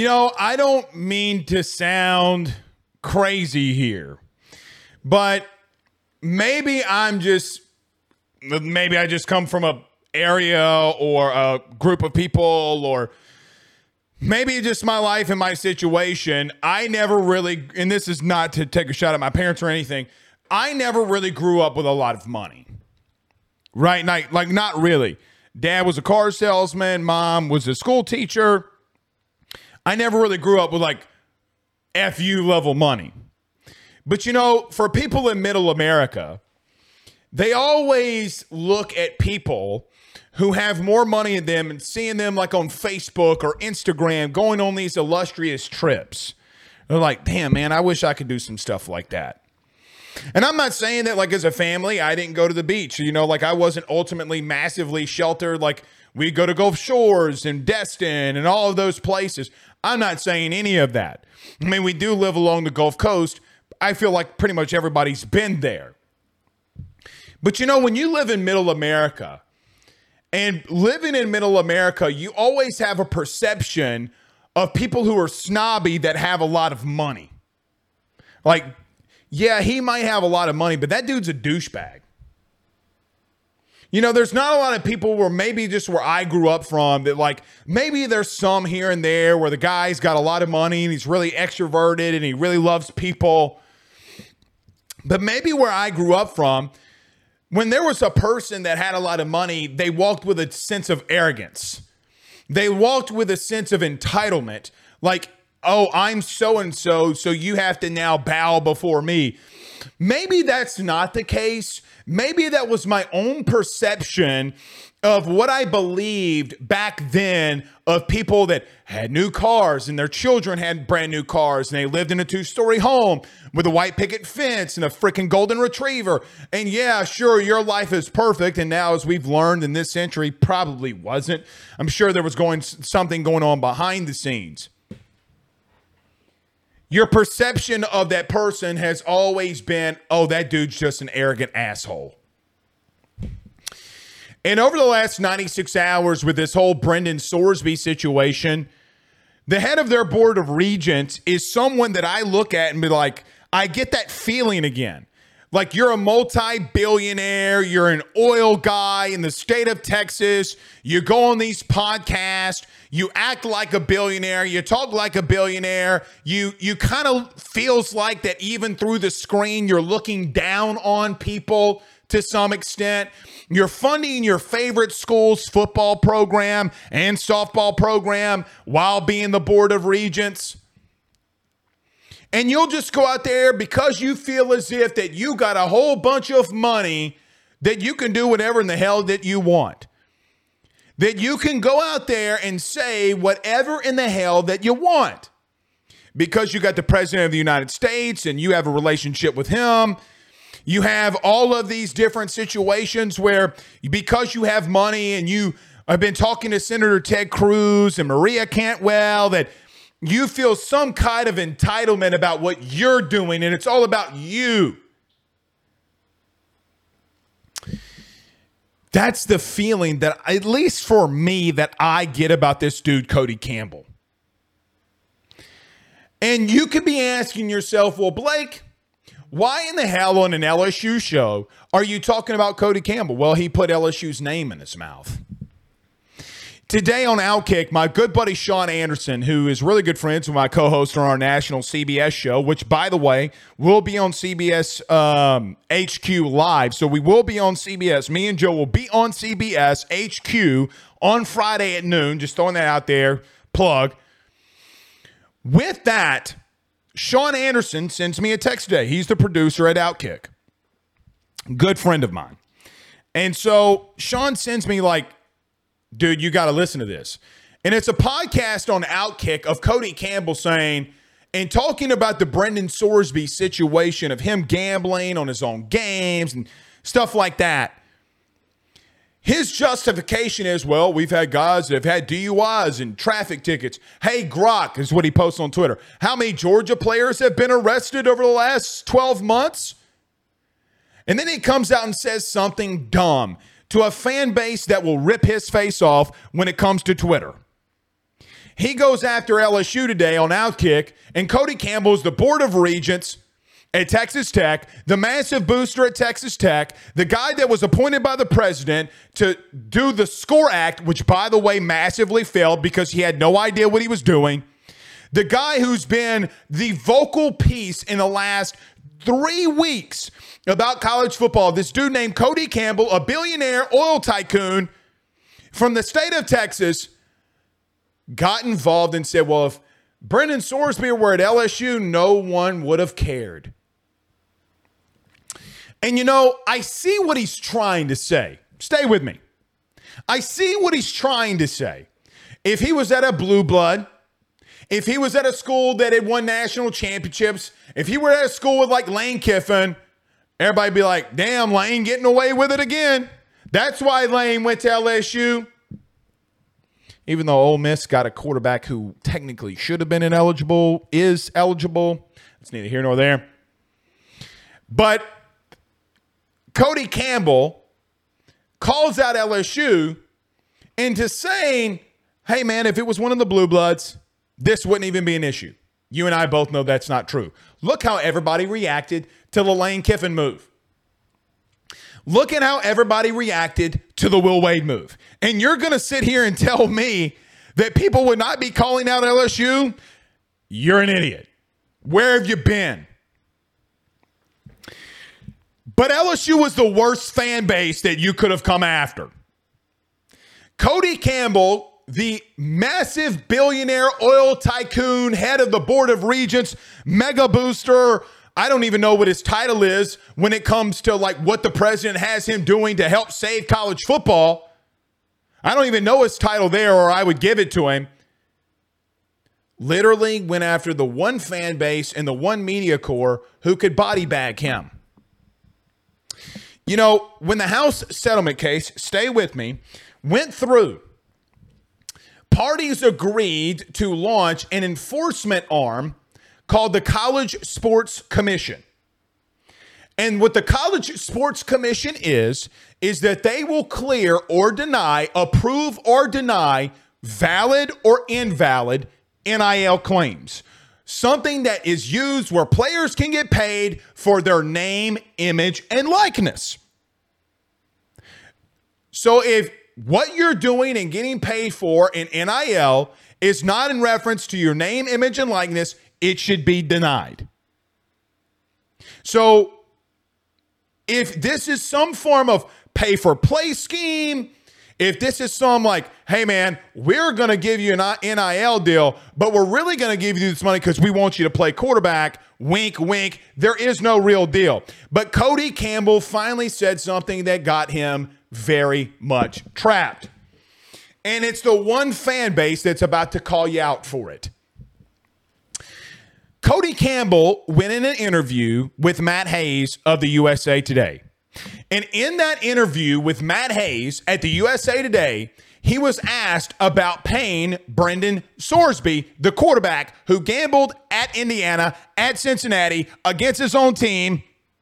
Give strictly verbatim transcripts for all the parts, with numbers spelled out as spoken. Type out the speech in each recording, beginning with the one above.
You know, I don't mean to sound crazy here, but maybe I'm just, maybe I just come from a area or a group of people, or maybe just my life and my situation. I never really, and this is not to take a shot at my parents or anything, I never really grew up with a lot of money. Right? Like, like not really. Dad was a car salesman. Mom was a school teacher. I never really grew up with like F U level money. But, you know, for people in middle America, they always look at people who have more money than them and seeing them like on Facebook or Instagram going on these illustrious trips. They're like, damn, man, I wish I could do some stuff like that. And I'm not saying that like as a family, I didn't go to the beach. You know, like I wasn't ultimately massively sheltered. Like we go to Gulf Shores and Destin and all of those places. I'm not saying any of that. I mean, we do live along the Gulf Coast. I feel like pretty much everybody's been there. But you know, when you live in middle America, and living in middle America, you always have a perception of people who are snobby that have a lot of money. Like, yeah, he might have a lot of money, but that dude's a douchebag. You know, there's not a lot of people where maybe just where I grew up from that like, maybe there's some here and there where the guy's got a lot of money and he's really extroverted and he really loves people. But maybe where I grew up from, when there was a person that had a lot of money, they walked with a sense of arrogance. They walked with a sense of entitlement. Like, oh, I'm so-and-so, so you have to now bow before me. Maybe that's not the case. Maybe that was my own perception of what I believed back then of people that had new cars and their children had brand new cars and they lived in a two-story home with a white picket fence and a freaking golden retriever. And yeah, sure, your life is perfect. And now, as we've learned in this century, probably wasn't. I'm sure there was going something going on behind the scenes. Your perception of that person has always been, oh, that dude's just an arrogant asshole. And over the last ninety-six hours with this whole Brendan Sorsby situation, the head of their board of regents is someone that I look at and be like, I get that feeling again. Like you're a multi-billionaire, you're an oil guy in the state of Texas, you go on these podcasts, you act like a billionaire, you talk like a billionaire, you you kind of feels like that even through the screen, you're looking down on people to some extent. You're funding your favorite school's football program and softball program while being the board of regents. And you'll just go out there because you feel as if that you got a whole bunch of money that you can do whatever in the hell that you want. That you can go out there and say whatever in the hell that you want. Because you got the president of the United States and you have a relationship with him. You have all of these different situations where because you have money and you have been talking to Senator Ted Cruz and Maria Cantwell that you feel some kind of entitlement about what you're doing and it's all about you. That's the feeling that, at least for me, that I get about this dude, Cody Campbell. And you could be asking yourself, well, Blake, why in the hell on an L S U show are you talking about Cody Campbell? Well, he put L S U's name in his mouth. Today on Outkick, my good buddy Sean Anderson, who is really good friends with my co-host on our national C B S show, which, by the way, will be on C B S um, H Q Live. So we will be on C B S. Me and Joe will be on C B S H Q on Friday at noon. Just throwing that out there. Plug. With that, Sean Anderson sends me a text today. He's the producer at Outkick. Good friend of mine. And so Sean sends me like, dude, you got to listen to this. And it's a podcast on Outkick of Cody Campbell saying, and talking about the Brendan Sorsby situation of him gambling on his own games and stuff like that. His justification is, well, we've had guys that have had D U Is and traffic tickets. Hey, Grok is what he posts on Twitter. How many Georgia players have been arrested over the last twelve months? And then he comes out and says something dumb to a fan base that will rip his face off when it comes to Twitter. He goes after L S U today on Outkick, and Cody Campbell is the Board of Regents at Texas Tech, the massive booster at Texas Tech, the guy that was appointed by the president to do the SCORE Act, which, by the way, massively failed because he had no idea what he was doing. The guy who's been the vocal piece in the last three weeks about college football, this dude named Cody Campbell, a billionaire oil tycoon from the state of Texas, got involved and said, well, if Brendan Sorsby were at L S U, no one would have cared. And, you know, I see what he's trying to say. Stay with me. I see what he's trying to say. If he was at a blue blood, if he was at a school that had won national championships, if he were at a school with like Lane Kiffin, everybody would be like, damn, Lane getting away with it again. That's why Lane went to L S U. Even though Ole Miss got a quarterback who technically should have been ineligible, is eligible. It's neither here nor there. But Cody Campbell calls out L S U into saying, hey, man, if it was one of the blue bloods, this wouldn't even be an issue. You and I both know that's not true. Look how everybody reacted to the Lane Kiffin move. Look at how everybody reacted to the Will Wade move. And you're going to sit here and tell me that people would not be calling out L S U? You're an idiot. Where have you been? But L S U was the worst fan base that you could have come after. Cody Campbell, the massive billionaire oil tycoon, head of the Board of Regents, mega booster. I don't even know what his title is when it comes to like what the president has him doing to help save college football. I don't even know his title there, or I would give it to him. Literally went after the one fan base and the one media corps who could body bag him. You know, when the House settlement case, stay with me, went through, parties agreed to launch an enforcement arm called the College Sports Commission. And what the College Sports Commission is, is that they will clear or deny, approve or deny valid or invalid N I L claims. Something that is used where players can get paid for their name, image, and likeness. So if what you're doing and getting paid for in N I L is not in reference to your name, image, and likeness, it should be denied. So if this is some form of pay for play scheme, if this is some like, hey man, we're going to give you an N I L deal, but we're really going to give you this money because we want you to play quarterback, wink, wink, there is no real deal. But Cody Campbell finally said something that got him very much trapped. And it's the one fan base that's about to call you out for it. Cody Campbell went in an interview with Matt Hayes of the U S A Today. And in that interview with Matt Hayes at the U S A Today, he was asked about paying Brendan Sorsby, the quarterback who gambled at Indiana, at Cincinnati, against his own team.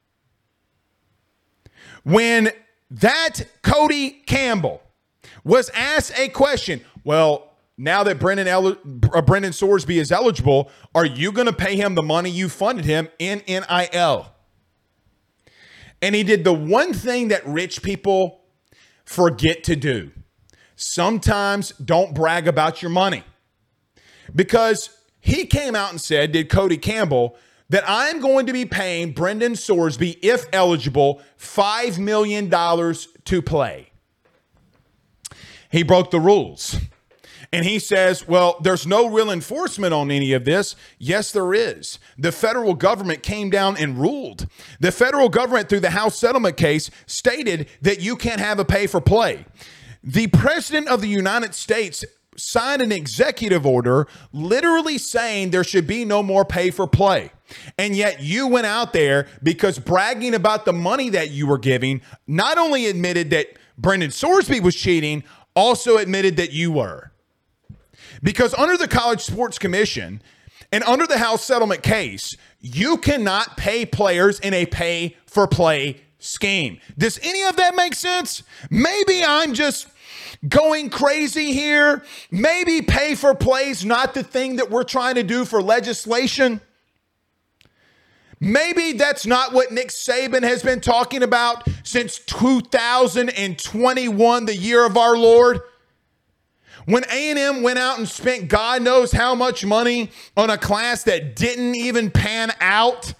When that Cody Campbell was asked a question, well, now that Brendan, El- Brendan Sorsby is eligible, are you going to pay him the money you funded him in N I L? And he did the one thing that rich people forget to do. Sometimes don't brag about your money. Because he came out and said, did Cody Campbell, that I'm going to be paying Brendan Sorsby, if eligible, five million dollars to play. He broke the rules. And he says, well, there's no real enforcement on any of this. Yes, there is. The federal government came down and ruled. The federal government, through the House settlement case, stated that you can't have a pay for play. The president of the United States signed an executive order literally saying there should be no more pay for play. And yet you went out there because bragging about the money that you were giving, not only admitted that Brendan Sorsby was cheating, also admitted that you were. Because under the College Sports Commission and under the House settlement case, you cannot pay players in a pay-for-play scheme. Does any of that make sense? Maybe I'm just going crazy here? Maybe pay for play's not the thing that we're trying to do for legislation. Maybe that's not what Nick Saban has been talking about since two thousand twenty-one, the year of our Lord. When A and M went out and spent God knows how much money on a class that didn't even pan out.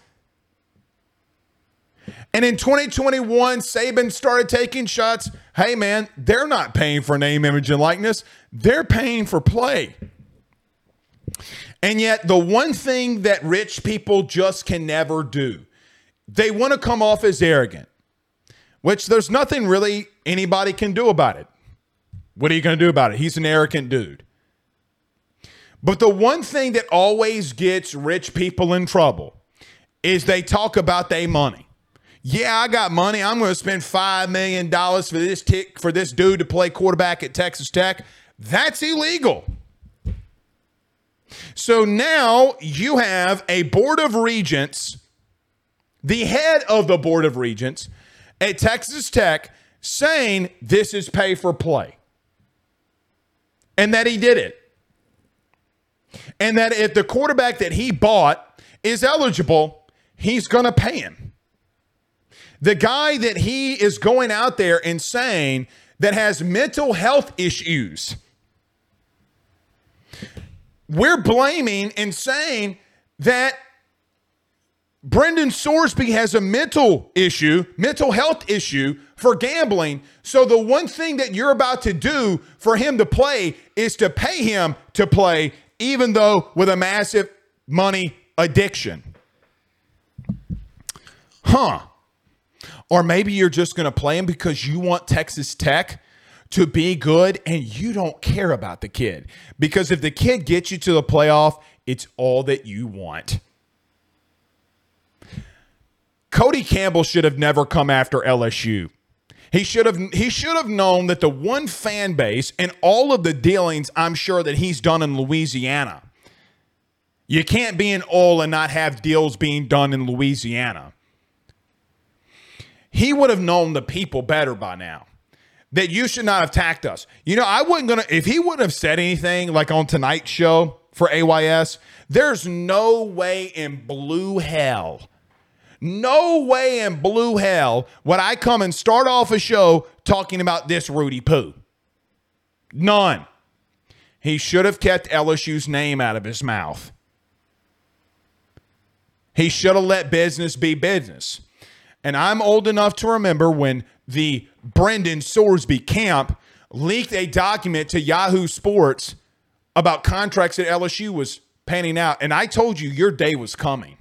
And in twenty twenty-one, Saban started taking shots. Hey, man, they're not paying for name, image, and likeness. They're paying for play. And yet the one thing that rich people just can never do, they want to come off as arrogant, which there's nothing really anybody can do about it. What are you going to do about it? He's an arrogant dude. But the one thing that always gets rich people in trouble is they talk about their money. Yeah, I got money. I'm going to spend five million dollars for this tick for this dude to play quarterback at Texas Tech. That's illegal. So now you have a board of regents, the head of the board of regents at Texas Tech saying this is pay for play. And that he did it. And that if the quarterback that he bought is eligible, he's going to pay him. The guy that he is going out there and saying that has mental health issues, we're blaming and saying that Brendan Sorsby has a mental issue, mental health issue for gambling. So the one thing that you're about to do for him to play is to pay him to play, even though with a massive money addiction. Huh. Or maybe you're just going to play him because you want Texas Tech to be good and you don't care about the kid. Because if the kid gets you to the playoff, it's all that you want. Cody Campbell should have never come after L S U. He should have he should have known that the one fan base and all of the dealings I'm sure that he's done in Louisiana. You can't be in oil and not have deals being done in Louisiana. He would have known the people better by now. That you should not have attacked us. You know, I wasn't going to, if he wouldn't have said anything like on tonight's show for A Y S, there's no way in blue hell, no way in blue hell would I come and start off a show talking about this Rudy Poo. None. He should have kept L S U's name out of his mouth. He should have let business be business. And I'm old enough to remember when the Brendan Sorsby camp leaked a document to Yahoo Sports about contracts that L S U was panning out. And I told you your day was coming.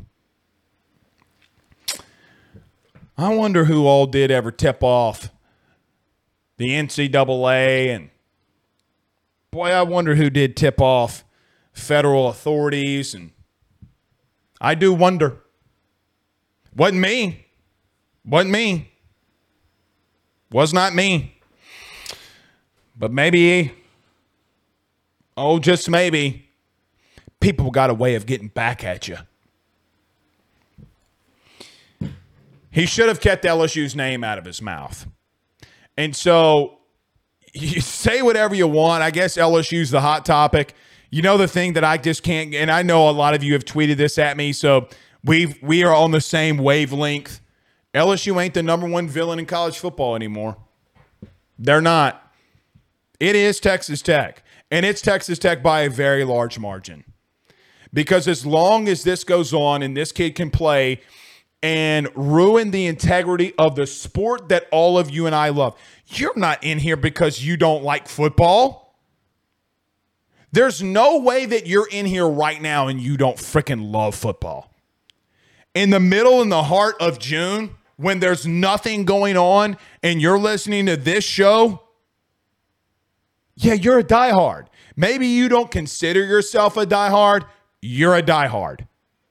I wonder who all did ever tip off the N C double A. And boy, I wonder who did tip off federal authorities. And I do wonder. Wasn't me. Wasn't me. Was not me. But maybe, oh, just maybe, people got a way of getting back at you. He should have kept L S U's name out of his mouth. And so, you say whatever you want. I guess L S U's the hot topic. You know the thing that I just can't, and I know a lot of you have tweeted this at me, so we we are on the same wavelength. L S U ain't the number one villain in college football anymore. They're not. It is Texas Tech. And it's Texas Tech by a very large margin. Because as long as this goes on and this kid can play and ruin the integrity of the sport that all of you and I love, you're not in here because you don't like football. There's no way that you're in here right now and you don't freaking love football. In the middle, in the heart of June, when there's nothing going on and you're listening to this show, yeah, you're a diehard. Maybe you don't consider yourself a diehard. You're a diehard.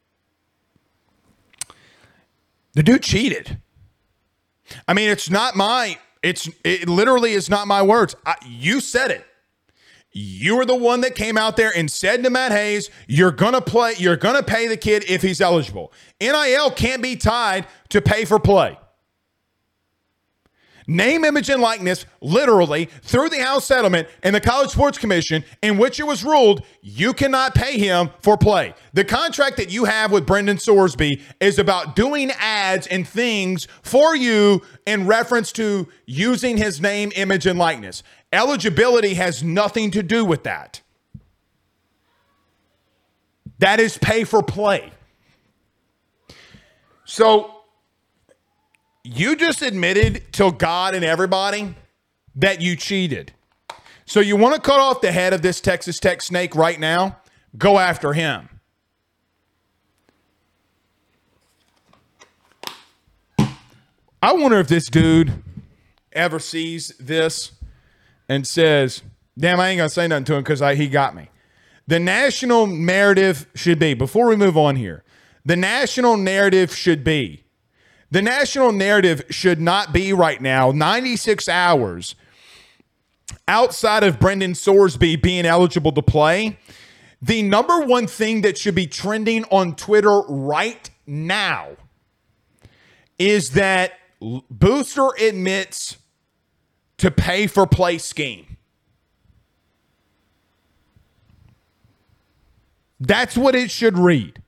The dude cheated. I mean, it's not my, it's, it literally is not my words. I, you said it. You were the one that came out there and said to Matt Hayes, you're going to play, you're going to pay the kid if he's eligible. N I L can't be tied to pay for play. name, image, and likeness, literally, through the House settlement and the College Sports Commission, in which it was ruled you cannot pay him for play. The contract that you have with Brendan Sorsby is about doing ads and things for you in reference to using his name, image, and likeness. Eligibility has nothing to do with that. That is pay for play. So you just admitted to God and everybody that you cheated. So you want to cut off the head of this Texas Tech snake right now? Go after him. I wonder if this dude ever sees this and says, damn, I ain't going to say nothing to him because he got me. The national narrative should be, before we move on here, the national narrative should be, the national narrative should not be right now, ninety-six hours outside of Brendan Sorsby being eligible to play. The number one thing that should be trending on Twitter right now is that Booster admits to pay for play scheme. That's what it should read.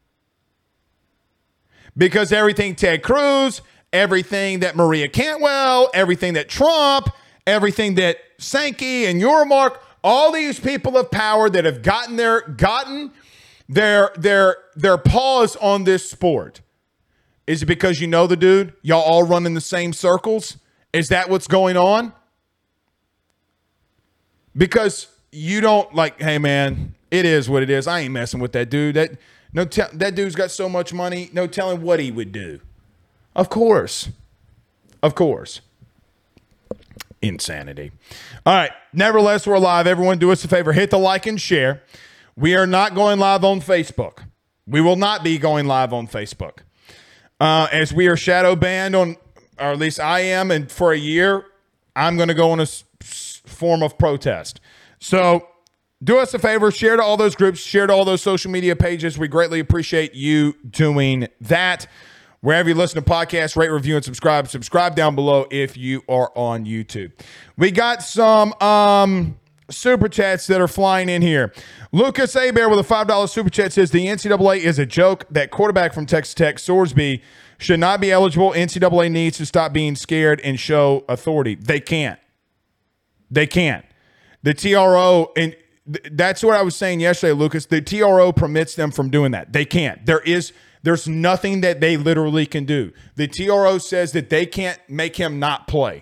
Because everything Ted Cruz, everything that Maria Cantwell, everything that Trump, everything that Sankey and Yormark, all these people of power that have gotten their gotten their their their paws on this sport. Is it because you know the dude? Y'all all run in the same circles? Is that what's going on? Because you don't like, hey man, it is what it is. I ain't messing with that dude. That no, te- that dude's got so much money. No telling what he would do. Of course, of course. Insanity. All right. Nevertheless, we're live. Everyone, do us a favor. Hit the like and share. We are not going live on Facebook. We will not be going live on Facebook. Uh, as we are shadow banned on, or at least I am, and for a year, I'm going to go on a s- s- form of protest. So do us a favor. Share to all those groups. Share to all those social media pages. We greatly appreciate you doing that. Wherever you listen to podcasts, rate, review, and subscribe. Subscribe down below if you are on YouTube. We got some um, super chats that are flying in here. Lucas Abear with a five dollar super chat says, the N C double A is a joke. That quarterback from Texas Tech, Sorsby, should not be eligible. N C double A needs to stop being scared and show authority. They can't. They can't. The T R O, and th- that's what I was saying yesterday, Lucas. The T R O permits them from doing that. They can't. There is... There's nothing that they literally can do. The T R O says that they can't make him not play.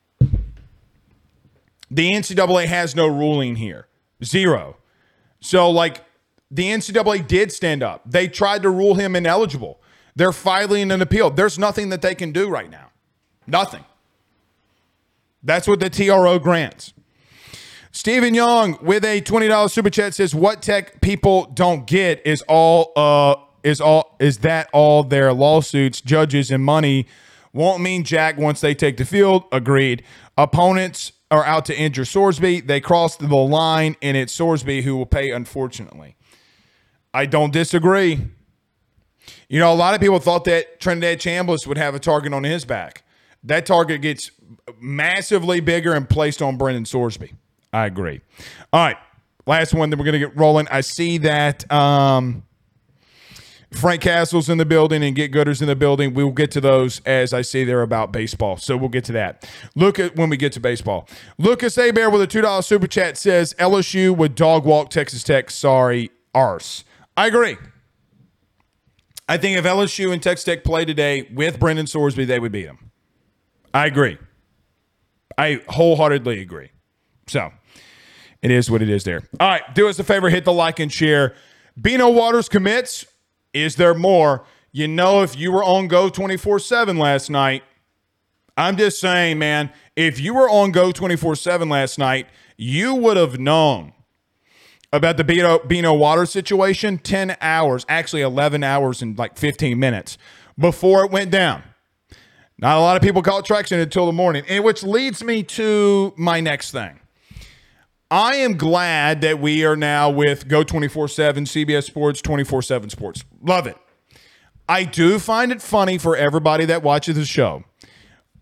The N C double A has no ruling here. Zero. So, like, the N C double A did stand up. They tried to rule him ineligible. They're filing an appeal. There's nothing that they can do right now. Nothing. That's what the T R O grants. Stephen Young with a twenty dollar super chat says, what Tech people don't get is all uh Is all is that all their lawsuits, judges, and money won't mean jack once they take the field? Agreed. Opponents are out to injure Sorsby. They crossed the line, and it's Sorsby who will pay, unfortunately. I don't disagree. You know, a lot of people thought that Trinidad Chambliss would have a target on his back. That target gets massively bigger and placed on Brendan Sorsby. I agree. All right, last one that we're going to get rolling. I see that um, – Frank Castle's in the building and Get Gooder's in the building. We will get to those as I say they're about baseball. So we'll get to that. Look at when we get to baseball. Lucas Abear with a two dollar super chat says L S U would dog walk Texas Tech. Sorry, arse. I agree. I think if L S U and Texas Tech play today with Brendan Sorsby, they would beat them. I agree. I wholeheartedly agree. So it is what it is there. All right. Do us a favor. Hit the like and share. Bino Waters commits. Is there more? You know, if you were on Go twenty-four seven last night, I'm just saying, man, if you were on Go twenty-four seven last night, you would have known about the Bino, Bino Waters situation ten hours, actually eleven hours and like fifteen minutes before it went down. Not a lot of people caught traction until the morning, and which leads me to my next thing. I am glad that we are now with Go twenty-four seven, C B S Sports, twenty-four seven Sports. Love it. I do find it funny for everybody that watches the show.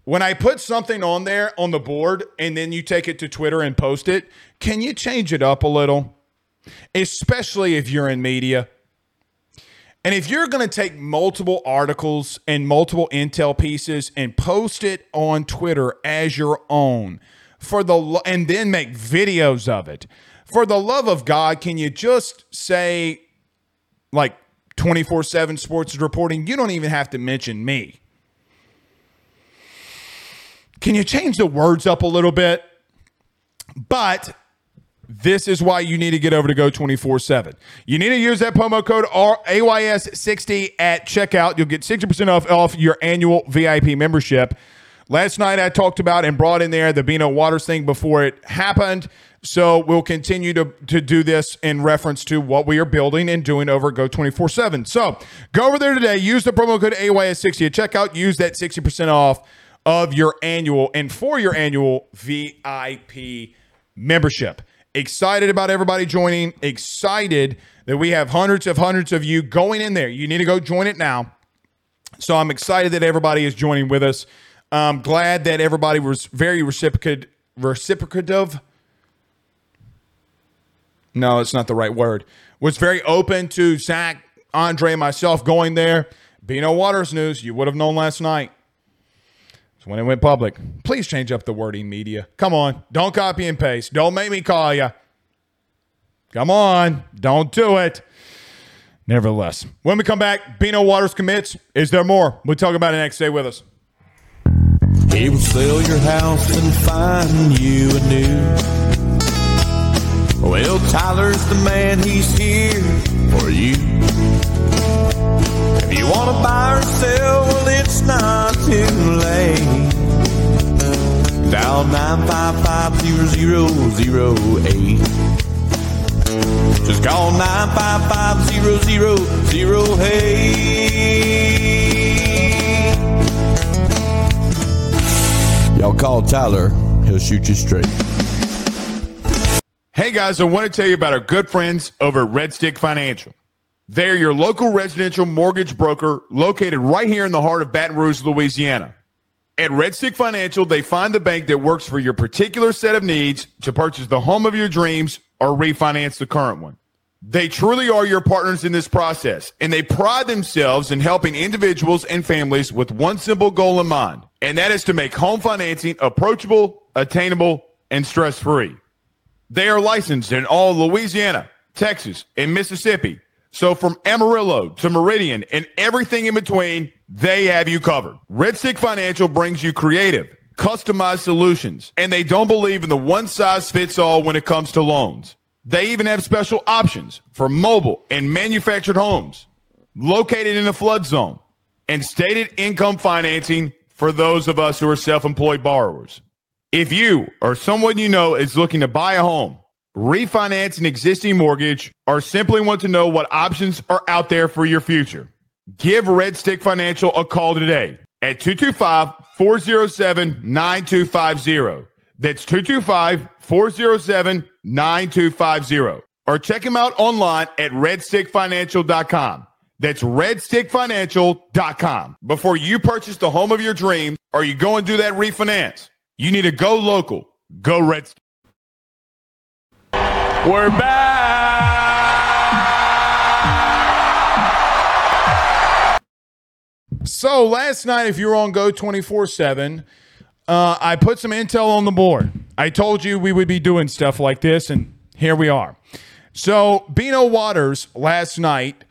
when I put something on there on the board and then you take it to Twitter and post it, can you change it up a little? Especially if you're in media. And if you're going to take multiple articles and multiple intel pieces and post it on Twitter as your own for the lo- and then make videos of it, for the love of God, can you just say like twenty-four seven Sports is reporting? You don't even have to mention me. Can you change the words up a little bit? But this is why you need to get over to Go twenty-four seven. You need to use that promo code A Y S sixty at checkout. You'll get sixty percent off, off your annual V I P membership. Last night I talked about and brought in there the Bino Waters thing before it happened. So we'll continue to, to do this in reference to what we are building and doing over Go twenty-four seven. So go over there today. Use the promo code A Y S sixty at checkout. Use that sixty percent off of your annual and for your annual V I P membership. Excited about everybody joining. Excited that we have hundreds of hundreds of you going in there. You need to go join it now. So I'm excited that everybody is joining with us. I'm glad that everybody was very reciprocative. Reciprocative. No, it's not the right word. Was very open to Zach, Andre, and myself going there. Bino Waters news. You would have known last night. So when it went public, please change up the wording, media. Come on. Don't copy and paste. Don't make me call you. Come on. Don't do it. Nevertheless, when we come back, Bino Waters commits. Is there more? We'll talk about it next. Stay with us. He will sell your house and find you a new. Well, Tyler's the man, he's here for you. If you want to buy or sell, well, it's not too late. Dial nine five five zero zero zero eight. Just call nine five five zero zero zero eight. Y'all call Tyler, he'll shoot you straight. Hey guys, I want to tell you about our good friends over at Red Stick Financial. They're your local residential mortgage broker located right here in the heart of Baton Rouge, Louisiana. At Red Stick Financial, they find the bank that works for your particular set of needs to purchase the home of your dreams or refinance the current one. They truly are your partners in this process, and they pride themselves in helping individuals and families with one simple goal in mind, and that is to make home financing approachable, attainable, and stress-free. They are licensed in all Louisiana, Texas, and Mississippi. So from Amarillo to Meridian and everything in between, they have you covered. Red Stick Financial brings you creative, customized solutions, and they don't believe in the one-size-fits-all when it comes to loans. They even have special options for mobile and manufactured homes located in a flood zone and stated income financing for those of us who are self-employed borrowers. If you or someone you know is looking to buy a home, refinance an existing mortgage, or simply want to know what options are out there for your future, give Red Stick Financial a call today at two two five, four oh seven, nine two five zero. That's two two five, four oh seven, nine two five zero. Or check them out online at red stick financial dot com. That's red stick financial dot com. Before you purchase the home of your dreams or you go and do that refinance, you need to go local. Go Red Stick. We're back. So last night, if you were on Go twenty-four seven, uh, I put some intel on the board. I told you we would be doing stuff like this, and here we are. So Bino Waters last night,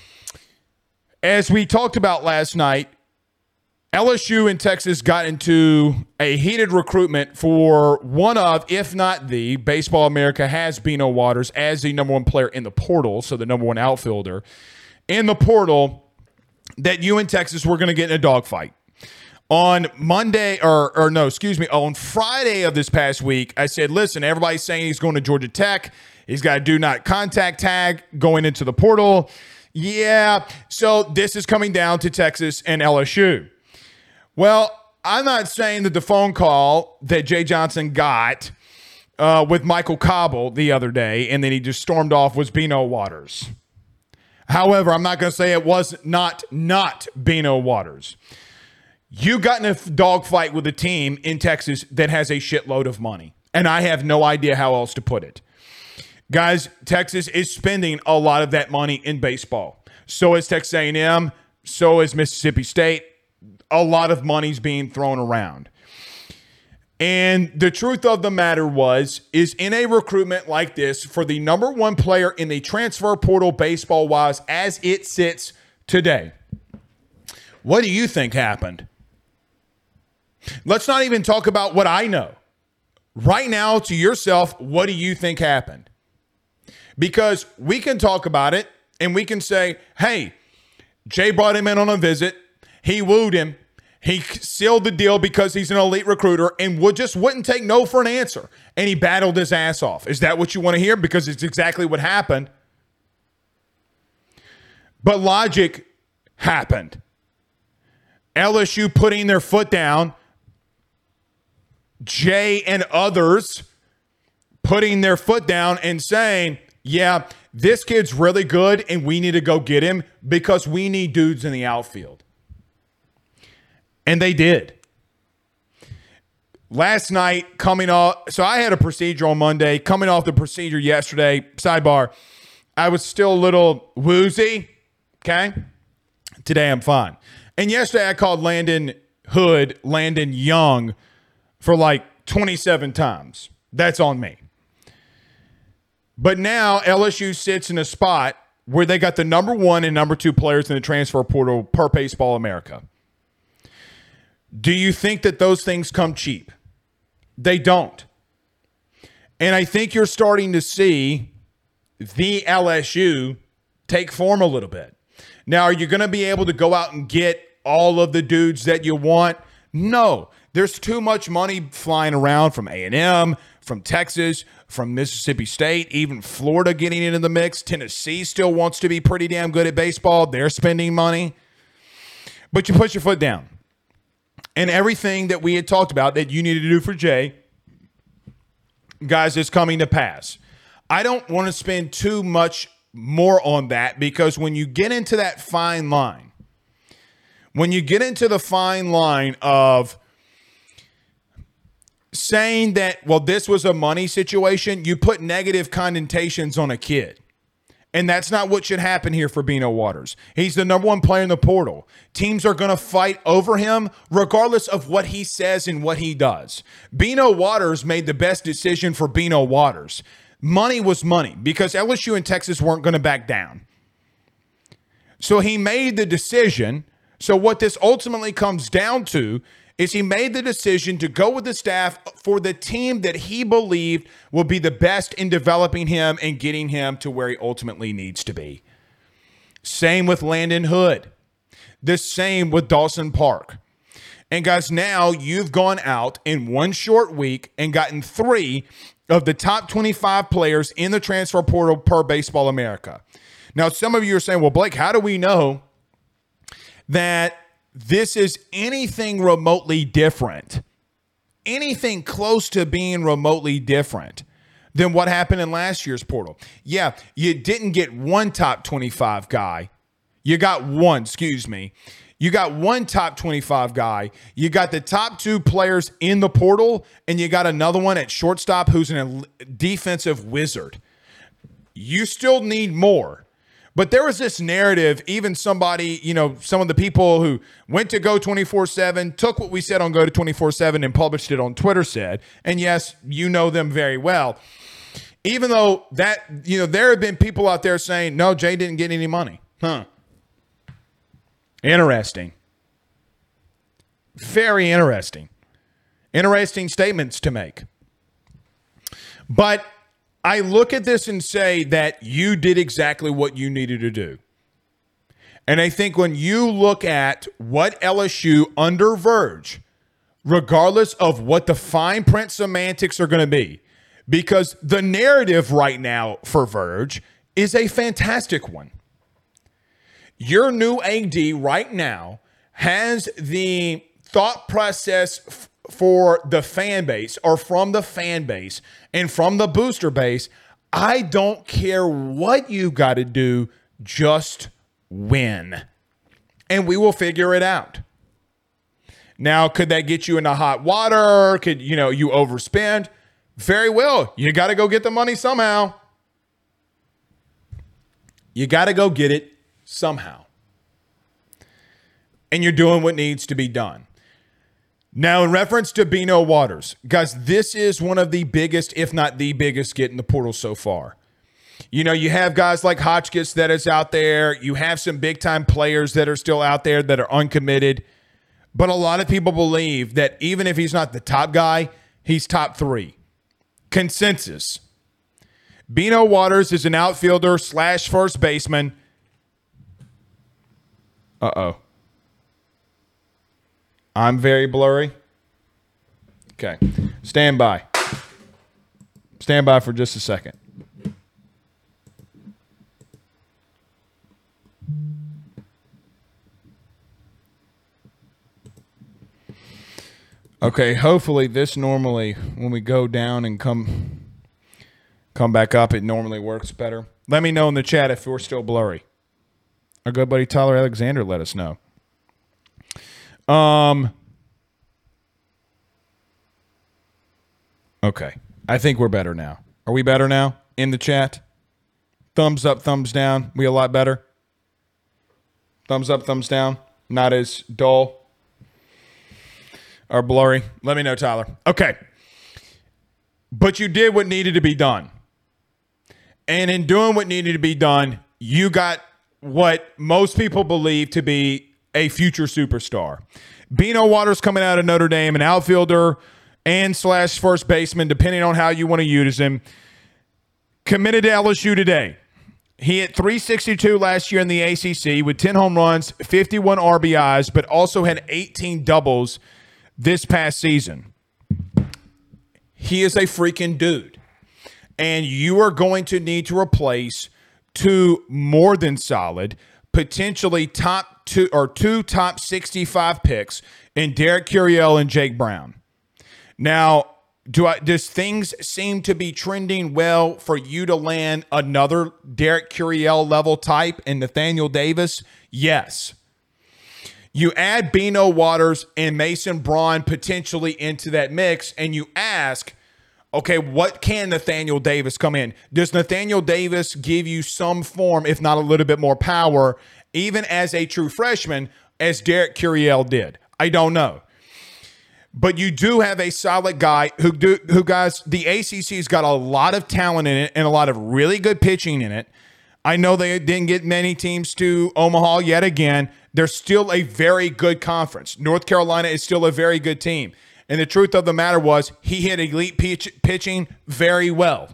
as we talked about last night, L S U and Texas got into a heated recruitment for one of, if not the, Baseball America has Bino Waters as the number one player in the portal, so the number one outfielder in the portal, that you and Texas were going to get in a dogfight. On Monday, or, or no, excuse me, on Friday of this past week, I said, listen, everybody's saying he's going to Georgia Tech. He's got a do not contact tag going into the portal. Yeah, so this is coming down to Texas and L S U. Well, I'm not saying that the phone call that Jay Johnson got uh, with Michael Cobble the other day and then he just stormed off was Bino Waters. However, I'm not going to say it was not not Bino Waters. You got in a dogfight with a team in Texas that has a shitload of money. And I have no idea how else to put it. Guys, Texas is spending a lot of that money in baseball. So is Texas A and M. So is Mississippi State. A lot of money's being thrown around. And the truth of the matter was, is in a recruitment like this, for the number one player in the transfer portal baseball-wise as it sits today, what do you think happened? Let's not even talk about what I know. Right now, to yourself, what do you think happened? Because we can talk about it and we can say, hey, Jay brought him in on a visit. He wooed him. He sealed the deal because he's an elite recruiter and would just wouldn't take no for an answer. And he battled his ass off. Is that what you want to hear? Because it's exactly what happened. But logic happened. L S U putting their foot down. Jay and others putting their foot down and saying, yeah, this kid's really good and we need to go get him because we need dudes in the outfield. And they did. Last night, coming off, so I had a procedure on Monday. Coming off the procedure yesterday, sidebar, I was still a little woozy, okay? Today I'm fine. And yesterday I called Landon Hood, Landon Young, for like twenty-seven times. That's on me. But now L S U sits in a spot where they got the number one and number two players in the transfer portal per Baseball America. Do you think that those things come cheap? They don't. And I think you're starting to see the L S U take form a little bit. Now, are you going to be able to go out and get all of the dudes that you want? No. There's too much money flying around from A and M, from Texas, from Mississippi State, even Florida getting into the mix. Tennessee still wants to be pretty damn good at baseball. They're spending money. But you put your foot down. And everything that we had talked about that you needed to do for Jay, guys, is coming to pass. I don't want to spend too much more on that because when you get into that fine line, when you get into the fine line of saying that, well, this was a money situation, you put negative connotations on a kid. And that's not what should happen here for Bino Waters. He's the number one player in the portal. Teams are going to fight over him regardless of what he says and what he does. Bino Waters made the best decision for Bino Waters. Money was money because L S U and Texas weren't going to back down. So he made the decision. So what this ultimately comes down to is he made the decision to go with the staff for the team that he believed will be the best in developing him and getting him to where he ultimately needs to be. Same with Landon Hood. The same with Dawson Park. And guys, now you've gone out in one short week and gotten three of the top twenty-five players in the transfer portal per Baseball America. Now, some of you are saying, well, Blake, how do we know that this is anything remotely different, anything close to being remotely different than what happened in last year's portal? Yeah, you didn't get one top twenty-five guy. You got one, excuse me. You got one top twenty-five guy. You got the top two players in the portal, and you got another one at shortstop who's a defensive wizard. You still need more. But there was this narrative, even somebody, you know, some of the people who went to Go twenty-four seven, took what we said on Go twenty-four seven and published it on Twitter said, and yes, you know them very well. Even though that, you know, there have been people out there saying, no, Jay didn't get any money. Huh. Interesting. Very interesting. Interesting statements to make. But I look at this and say that you did exactly what you needed to do. And I think when you look at what L S U under Verge, regardless of what the fine print semantics are going to be, because the narrative right now for Verge is a fantastic one. Your new A D right now has the thought process f- for the fan base or from the fan base and from the booster base. I don't care what you got to do, just win. And we will figure it out. Now, could that get you into hot water? Could, you know, you overspend? Very well. You got to go get the money somehow. You got to go get it somehow. And you're doing what needs to be done. Now, in reference to Bino Waters, guys, this is one of the biggest, if not the biggest, get in the portal so far. You know, you have guys like Hotchkiss that is out there. You have some big-time players that are still out there that are uncommitted. But a lot of people believe that even if he's not the top guy, he's top three. Consensus. Bino Waters is an outfielder slash first baseman. Uh-oh. I'm very blurry. Okay. Stand by. Stand by for just a second. Okay, hopefully this normally, when we go down and come come back up, it normally works better. Let me know in the chat if we're still blurry. Our good buddy Tyler Alexander let us know. Um. Okay, I think we're better now. Are we better now in the chat? Thumbs up, thumbs down. We a lot better? Thumbs up, thumbs down. Not as dull or blurry. Let me know, Tyler. Okay. But you did what needed to be done. And in doing what needed to be done, you got what most people believe to be a future superstar. Bino Waters coming out of Notre Dame, an outfielder and slash first baseman, depending on how you want to use him. Committed to L S U today. He hit three sixty-two last year in the A C C with ten home runs, fifty-one R B Is, but also had eighteen doubles this past season. He is a freaking dude. And you are going to need to replace two more than solid, potentially top two or two top sixty-five picks in Derek Curiel and Jake Brown. Now, do I does things seem to be trending well for you to land another Derek Curiel level type in Nathaniel Davis? Yes. You add Bino Waters and Mason Braun potentially into that mix, and you ask, okay, what can Nathaniel Davis come in? Does Nathaniel Davis give you some form, if not a little bit more power, even as a true freshman, as Derek Curiel did? I don't know. But you do have a solid guy who, do, who guys, the A C C's got a lot of talent in it and a lot of really good pitching in it. I know they didn't get many teams to Omaha yet again. They're still a very good conference. North Carolina is still a very good team. And the truth of the matter was he hit elite pitch, pitching very well.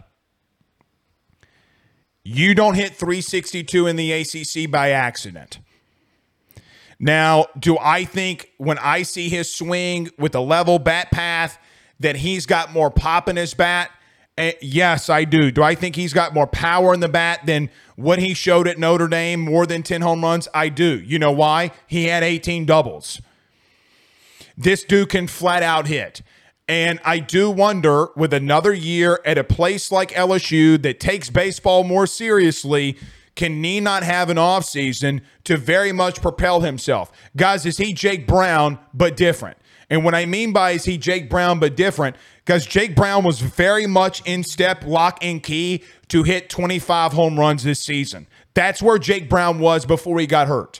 You don't hit three sixty-two in the A C C by accident. Now, do I think when I see his swing with a level bat path that he's got more pop in his bat? Uh, yes, I do. Do I think he's got more power in the bat than what he showed at Notre Dame, more than ten home runs? I do. You know why? He had eighteen doubles. This dude can flat out hit. And I do wonder, with another year at a place like L S U that takes baseball more seriously, can he not have an offseason to very much propel himself? Guys, is he Jake Brown but different? And what I mean by is he Jake Brown but different, because Jake Brown was very much in step, lock, and key to hit twenty-five home runs this season. That's where Jake Brown was before he got hurt.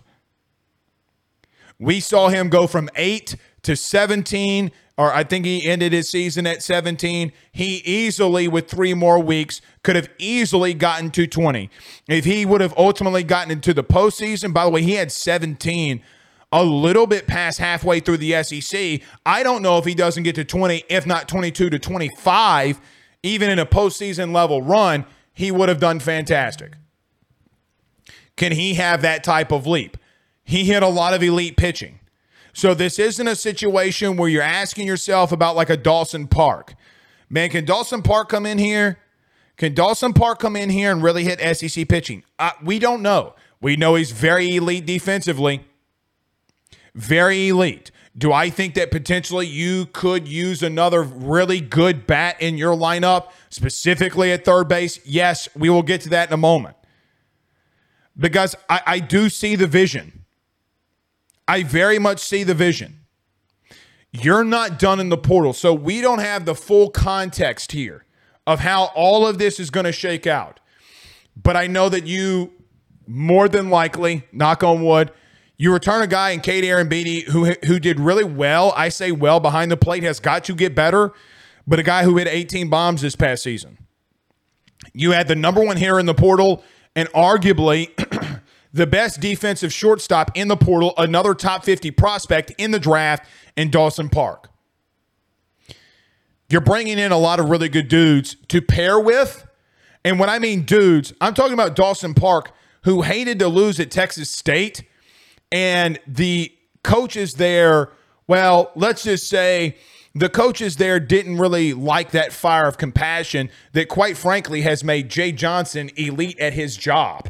We saw him go from eight to seventeen, or I think he ended his season at seventeen. He easily, with three more weeks, could have easily gotten to twenty. If he would have ultimately gotten into the postseason, by the way, he had seventeen a little bit past halfway through the S E C. I don't know if he doesn't get to twenty, if not twenty-two to twenty-five, even in a postseason level run, he would have done fantastic. Can he have that type of leap? He hit a lot of elite pitching. So this isn't a situation where you're asking yourself about like a Dawson Park. Man, can Dawson Park come in here? Can Dawson Park come in here and really hit S E C pitching? Uh, we don't know. We know he's very elite defensively. Very elite. Do I think that potentially you could use another really good bat in your lineup, specifically at third base? Yes, we will get to that in a moment. Because I, I do see the vision. I very much see the vision. You're not done in the portal. So we don't have the full context here of how all of this is going to shake out. But I know that you, more than likely, knock on wood, you return a guy in Cade Arrambide who who did really well. I say well behind the plate, has got to get better, but a guy who hit eighteen bombs this past season. You had the number one hitter in the portal and arguably the best defensive shortstop in the portal, another top fifty prospect in the draft in Dawson Park. You're bringing in a lot of really good dudes to pair with. And when I mean dudes, I'm talking about Dawson Park, who hated to lose at Texas State. And the coaches there, well, let's just say the coaches there didn't really like that fire of compassion that, quite frankly, has made Jay Johnson elite at his job.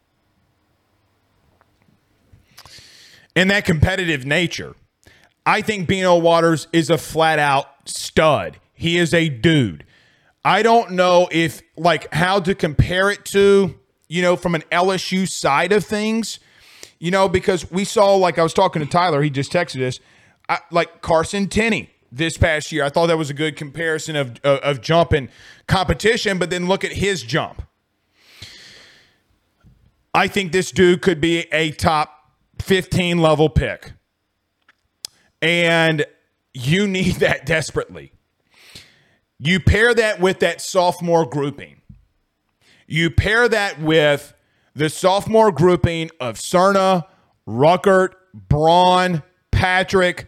And that competitive nature. I think Bino Waters is a flat-out stud. He is a dude. I don't know if, like, how to compare it to, you know, from an L S U side of things. You know, because we saw, like I was talking to Tyler, he just texted us, I, like Carson Tenney this past year. I thought that was a good comparison of, of, of jump and competition, but then look at his jump. I think this dude could be a top fifteen level pick. And you need that desperately. You pair that with that sophomore grouping. You pair that with the sophomore grouping of Cerna, Ruckert, Braun, Patrick.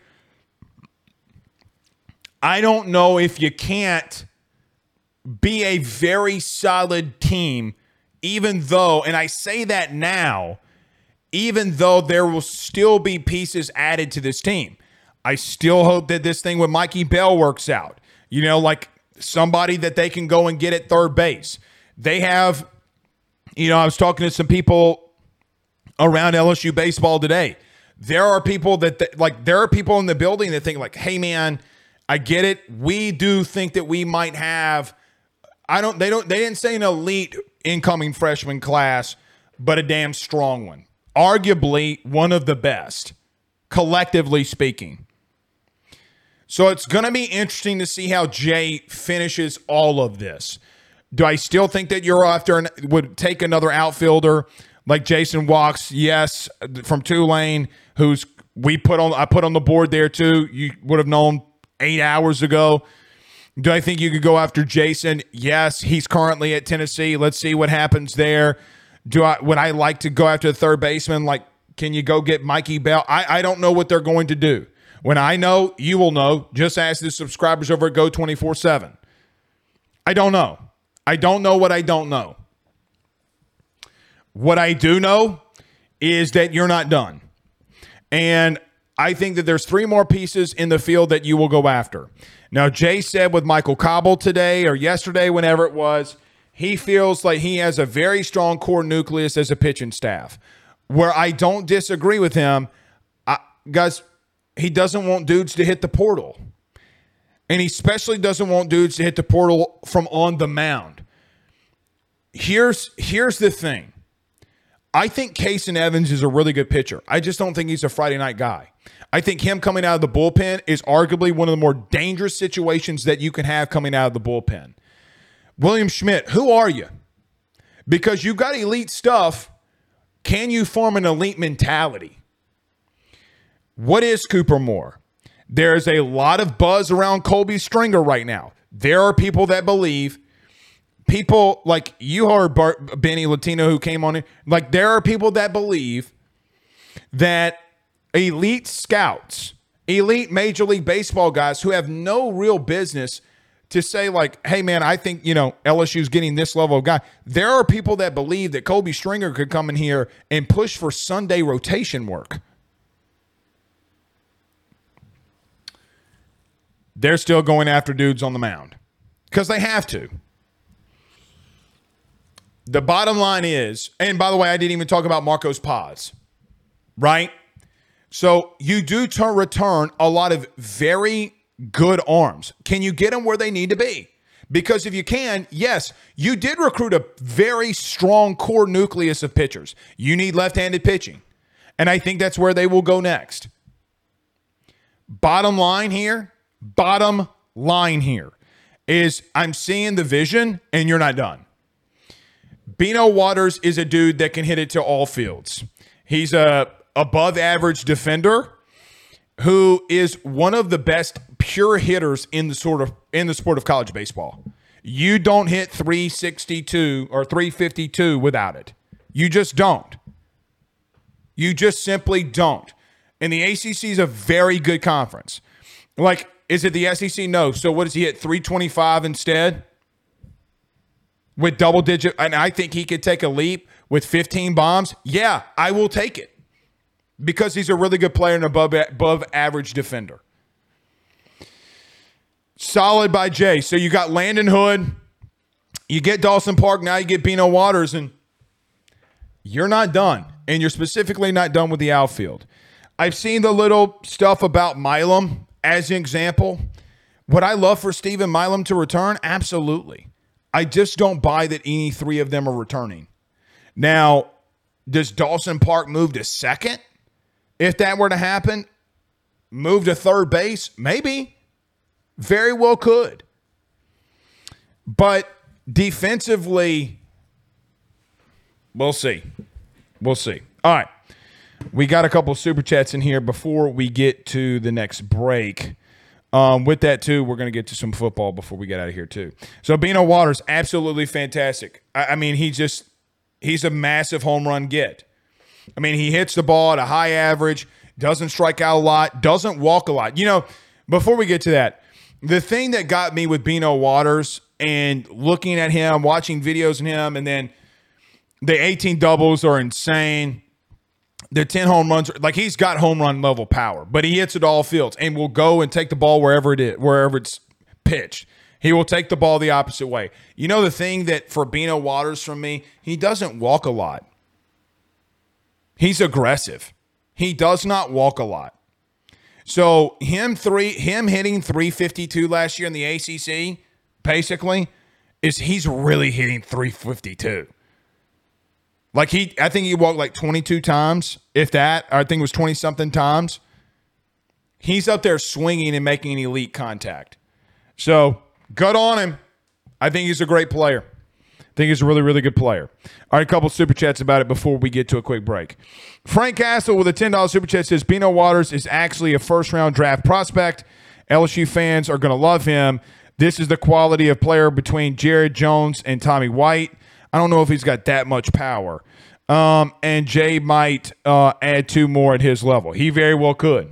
I don't know if you can't be a very solid team, even though, and I say that now, even though there will still be pieces added to this team. I still hope that this thing with Mikey Bell works out. You know, like somebody that they can go and get at third base. They have, you know, I was talking to some people around L S U baseball today. There are people that, th- like, there are people in the building that think like, hey, man, I get it. We do think that we might have, I don't, they don't, they didn't say an elite incoming freshman class, but a damn strong one. Arguably one of the best, collectively speaking. So it's going to be interesting to see how Jay finishes all of this. Do I still think that you're after an, would take another outfielder like Jason Walks? Yes, from Tulane, who's we put on I put on the board there too. You would have known eight hours ago. Do I think you could go after Jason? Yes, he's currently at Tennessee. Let's see what happens there. Do I would I like to go after the third baseman? Like, can you go get Mikey Bell? I, I don't know what they're going to do. When I know, you will know. Just ask the subscribers over at Go twenty-four seven. I don't know. I don't know what I don't know. What I do know is that you're not done. And I think that there's three more pieces in the field that you will go after. Now, Jay said with Michael Cobble today or yesterday, whenever it was, he feels like he has a very strong core nucleus as a pitching staff. Where I don't disagree with him, I, guys, he doesn't want dudes to hit the portal. And he especially doesn't want dudes to hit the portal from on the mound. Here's, here's the thing. I think Kason Evans is a really good pitcher. I just don't think he's a Friday night guy. I think him coming out of the bullpen is arguably one of the more dangerous situations that you can have coming out of the bullpen. William Schmidt, who are you? Because you got elite stuff. Can you form an elite mentality? What is Cooper Moore? There's a lot of buzz around Colby Stringer right now. There are people that believe, people like you heard Bart, Benny Latino who came on it, like there are people that believe that elite scouts, elite Major League Baseball guys who have no real business to say like, hey man, I think, you know, L S U's getting this level of guy. There are people that believe that Colby Stringer could come in here and push for Sunday rotation work. They're still going after dudes on the mound because they have to. The bottom line is, and by the way, I didn't even talk about Marcos Paz, right? So you do turn, return a lot of very good arms. Can you get them where they need to be? Because if you can, yes, you did recruit a very strong core nucleus of pitchers. You need left-handed pitching. And I think that's where they will go next. bottom line here, bottom line here is I'm seeing the vision and you're not done. Bino Waters is a dude that can hit it to all fields. He's a above average defender who is one of the best pure hitters in the sort of in the sport of college baseball. You don't hit three sixty-two or three fifty-two without it. You just don't. You just simply don't. And the A C C is a very good conference. Like, is it the S E C? No. So what does he hit? three twenty-five instead? With double digit, and I think he could take a leap with fifteen bombs. Yeah, I will take it. Because he's a really good player and above, above average defender. Solid by Jay. So you got Landon Hood. You get Dawson Park. Now you get Bino Waters. And you're not done. And you're specifically not done with the outfield. I've seen the little stuff about Milam as an example. Would I love for Stephen Milam to return? Absolutely. I just don't buy that any three of them are returning. Now, does Dawson Park move to second? If that were to happen, move to third base? Maybe. Very well could. But defensively, we'll see. We'll see. All right. We got a couple of super chats in here before we get to the next break. Um, with that, too, we're going to get to some football before we get out of here, too. So, Bino Waters, absolutely fantastic. I, I mean, he just, he's a massive home run get. I mean, he hits the ball at a high average, doesn't strike out a lot, doesn't walk a lot. You know, before we get to that, the thing that got me with Bino Waters and looking at him, watching videos of him, and then the eighteen doubles are insane. The ten home runs, like he's got home run level power, but he hits it all fields and will go and take the ball wherever it is, wherever it's pitched. He will take the ball the opposite way. You know the thing that for Bino Waters from me, he doesn't walk a lot. He's aggressive. He does not walk a lot. So him three, him hitting three fifty-two last year in the A C C, basically, is he's really hitting three fifty-two. Like he, I think he walked like twenty-two times, if that. Or I think it was twenty-something times. He's up there swinging and making an elite contact. So, good on him. I think he's a great player. I think he's a really, really good player. All right, a couple super chats about it before we get to a quick break. Frank Castle with a ten dollars super chat says, Bino Waters is actually a first-round draft prospect. L S U fans are going to love him. This is the quality of player between Jared Jones and Tommy White. I don't know if he's got that much power. Um, and Jay might uh, add two more at his level. He very well could.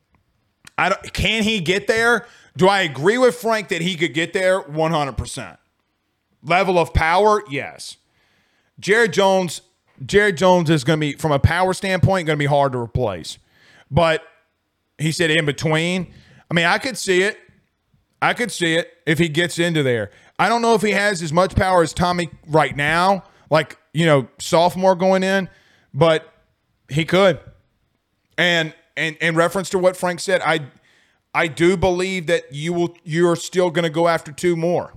I don't, can he get there? Do I agree with Frank that he could get there? one hundred percent. Level of power? Yes. Jared Jones, Jared Jones is going to be, from a power standpoint, going to be hard to replace. But he said in between. I mean, I could see it. I could see it if he gets into there. I don't know if he has as much power as Tommy right now, like, you know, sophomore going in, but he could. And and in reference to what Frank said, I I do believe that you will you're still going to go after two more.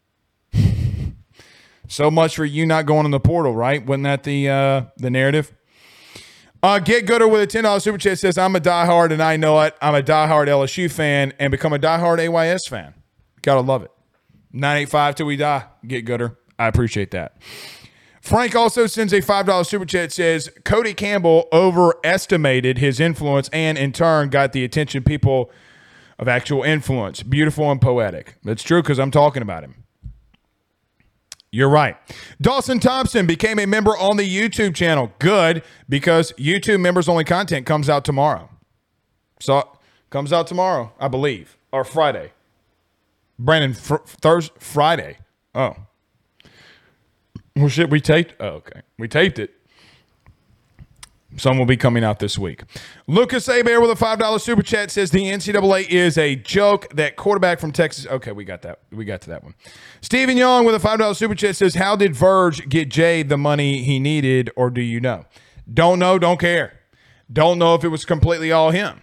So much for you not going in the portal, right? Wasn't that the uh, the narrative? Uh, Get Gooder with a ten dollars super chat says, I'm a diehard and I know it. I'm a diehard L S U fan and become a diehard A Y S fan. Gotta love it. nine eight five till we die. Get Gooder. I appreciate that. Frank also sends a five dollars super chat, says, Cody Campbell overestimated his influence and in turn got the attention people of actual influence. Beautiful and poetic. That's true because I'm talking about him. You're right. Dawson Thompson became a member on the YouTube channel. Good, because YouTube members only content comes out tomorrow. So comes out tomorrow, I believe, or Friday. Brandon, fr- Thursday, Friday. Oh. Well, shit, we taped. Oh, okay. We taped it. Some will be coming out this week. Lucas Abear with a five dollars super chat says the N C double A is a joke. That quarterback from Texas. Okay, we got that. We got to that one. Stephen Young with a five dollars super chat says, how did Verge get Jay the money he needed, or do you know? Don't know, don't care. Don't know if it was completely all him.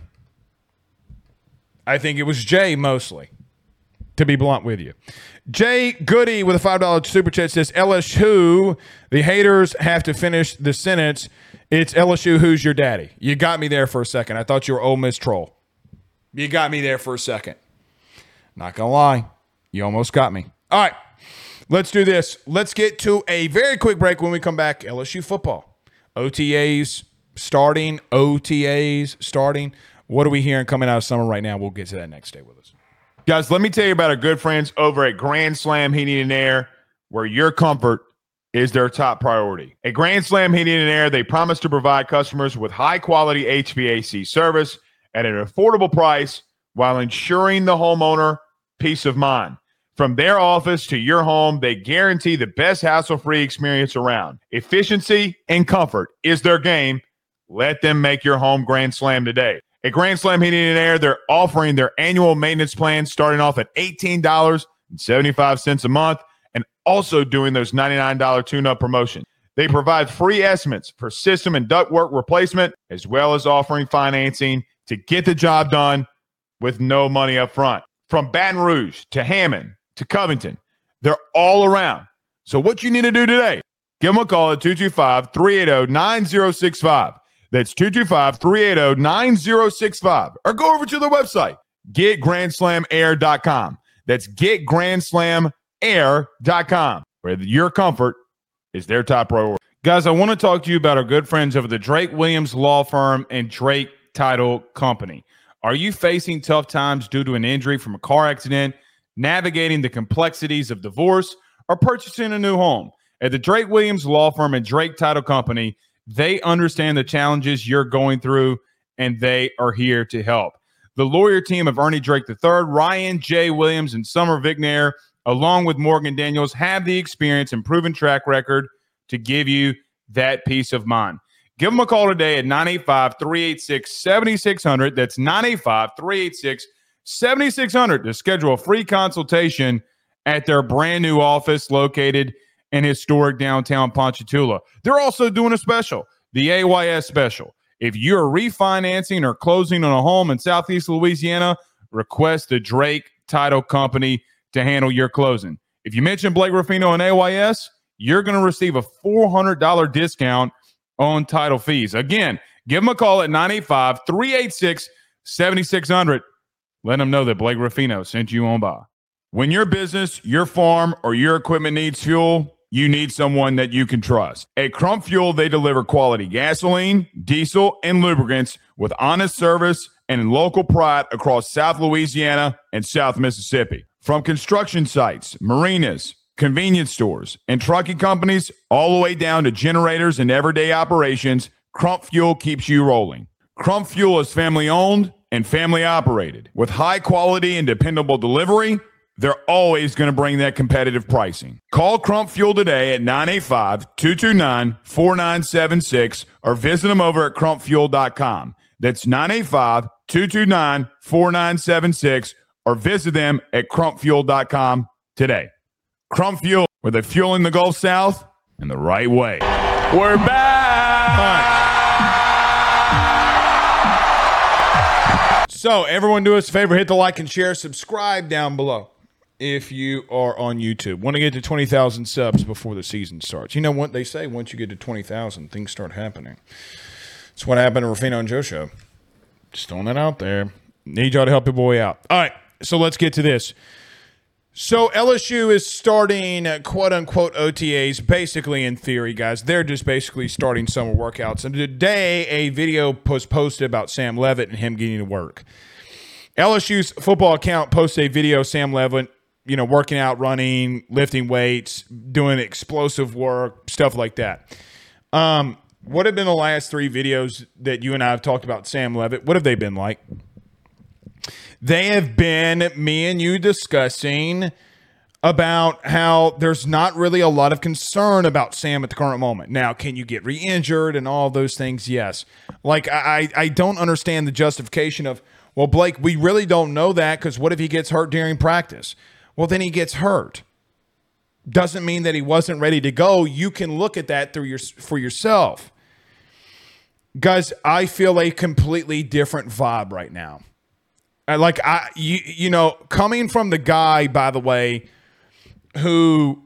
I think it was Jay mostly, to be blunt with you. Jay Goody with a five dollars super chat says, L S U, the haters have to finish the sentence. It's L S U, who's your daddy? You got me there for a second. I thought you were Ole Miss troll. You got me there for a second. Not going to lie. You almost got me. All right. Let's do this. Let's get to a very quick break. When we come back, L S U football. O T As starting. O T As starting. What are we hearing coming out of summer right now? We'll get to that next. Stay with us. Guys, let me tell you about our good friends over at Grand Slam Heating and Air, where your comfort is their top priority. At Grand Slam Heating and Air, they promise to provide customers with high-quality H V A C service at an affordable price while ensuring the homeowner peace of mind. From their office to your home, they guarantee the best hassle-free experience around. Efficiency and comfort is their game. Let them make your home Grand Slam today. At Grand Slam Heating and Air, they're offering their annual maintenance plan starting off at eighteen dollars and seventy-five cents a month and also doing those ninety-nine dollars tune-up promotions. They provide free estimates for system and ductwork replacement as well as offering financing to get the job done with no money up front. From Baton Rouge to Hammond to Covington, they're all around. So what you need to do today, give them a call at two two five, three eight zero, nine zero six five. That's two two five, three eight zero, nine zero six five. Or go over to their website, get grand slam air dot com. That's get grand slam air dot com, where your comfort is their top priority. Guys, I want to talk to you about our good friends over the Drake Williams Law Firm and Drake Title Company. Are you facing tough times due to an injury from a car accident, navigating the complexities of divorce, or purchasing a new home? At the Drake Williams Law Firm and Drake Title Company, they understand the challenges you're going through, and they are here to help. The lawyer team of Ernie Drake the third, Ryan J. Williams, and Summer Vignair, along with Morgan Daniels, have the experience and proven track record to give you that peace of mind. Give them a call today at nine eight five, three eight six, seven six zero zero. That's nine eight five, three eight six, seven six zero zero to schedule a free consultation at their brand new office located in historic downtown Ponchatoula. They're also doing a special, the A Y S special. If you're refinancing or closing on a home in Southeast Louisiana, request the Drake Title Company to handle your closing. If you mention Blake Ruffino and A Y S, you're going to receive a four hundred dollars discount on title fees. Again, give them a call at nine eight five, three eight six, seven six zero zero. Let them know that Blake Ruffino sent you on by. When your business, your farm, or your equipment needs fuel, you need someone that you can trust. At Crump Fuel, they deliver quality gasoline, diesel, and lubricants with honest service and local pride across South Louisiana and South Mississippi. From construction sites, marinas, convenience stores, and trucking companies, all the way down to generators and everyday operations, Crump Fuel keeps you rolling. Crump Fuel is family-owned and family-operated. With high-quality and dependable delivery, they're always going to bring that competitive pricing. Call Crump Fuel today at nine eight five, two two nine, four nine seven six or visit them over at crump fuel dot com. That's nine eight five, two two nine, four nine seven six or visit them at crump fuel dot com today. Crump Fuel, where they're fueling the Gulf South in the right way. We're back. So, everyone do us a favor, hit the like and share, subscribe down below if you are on YouTube. Want to get to twenty thousand subs before the season starts. You know what they say, once you get to twenty thousand, things start happening. That's what happened to Ruffino and Joe Show. Just throwing that out there. Need y'all to help your boy out. All right, so let's get to this. So L S U is starting uh, quote-unquote O T As, basically in theory, guys. They're just basically starting summer workouts. And today, a video was posted about Sam Leavitt and him getting to work. L S U's football account posted a video of Sam Leavitt, you know, working out, running, lifting weights, doing explosive work, stuff like that. Um, what have been the last three videos that you and I have talked about Sam Leavitt? What have they been like? They have been me and you discussing about how there's not really a lot of concern about Sam at the current moment. Now, can you get re-injured and all those things? Yes. Like, I, I don't understand the justification of, well, Blake, we really don't know that because what if he gets hurt during practice? Well, then he gets hurt. Doesn't mean that he wasn't ready to go. You can look at that through your for yourself. Guys, I feel a completely different vibe right now. Like, I, you, you know, coming from the guy, by the way, who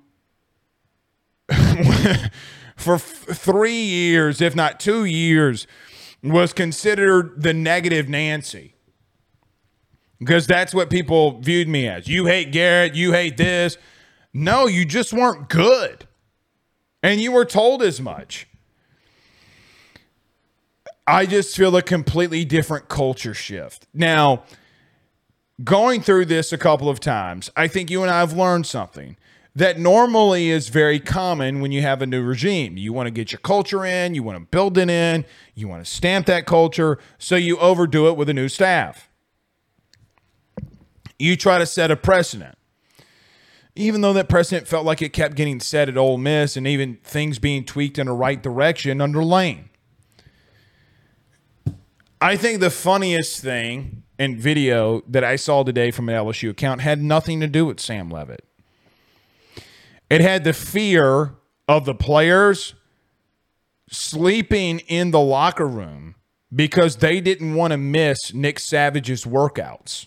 for f- three years, if not two years, was considered the negative Nancy. because that's what people viewed me as. You hate Garrett. You hate this. No, you just weren't good. And you were told as much. I just feel a completely different culture shift. Now, going through this a couple of times, I think you and I have learned something that normally is very common when you have a new regime. You want to get your culture in, you want to build it in, you want to stamp that culture, so you overdo it with a new staff. You try to set a precedent. Even though that precedent felt like it kept getting set at Ole Miss and even things being tweaked in the right direction under Lane. I think the funniest thing in video that I saw today from an L S U account had nothing to do with Sam Leavitt. It had the fear of the players sleeping in the locker room because they didn't want to miss Nick Savage's workouts.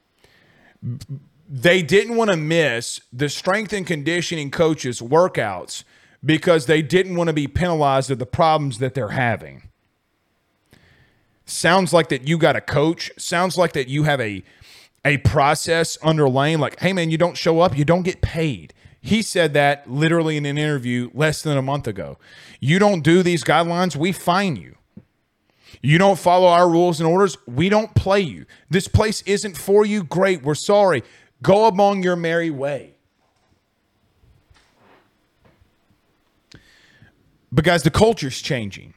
They didn't want to miss the strength and conditioning coaches' workouts because they didn't want to be penalized of the problems that they're having. Sounds like that you got a coach. Sounds like that you have a, a process under Lane. Like, hey, man, you don't show up, you don't get paid. He said that literally in an interview less than a month ago. You don't do these guidelines, we fine you. You don't follow our rules and orders, we don't play you. This place isn't for you, great, we're sorry. Go along your merry way. But guys, the culture's changing.